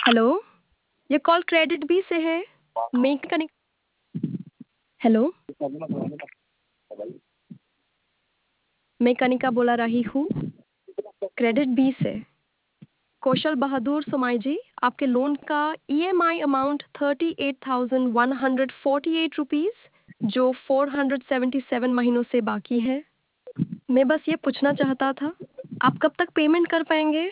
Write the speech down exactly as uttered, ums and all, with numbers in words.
Hello, ये call credit B से है। मैं कनेक्ट हेलो, मैं कनिका बोला रही हूँ क्रेडिट बी से। कौशल बहादुर सोमाई जी, आपके लोन का EMI amount thirty eight thousand one hundred forty eight rupees जो फोर हंड्रेड सेवेंटी सेवन महीनों से बाकी है। मैं बस ये पूछना चाहता था, आप कब तक पेमेंट कर पाएंगे?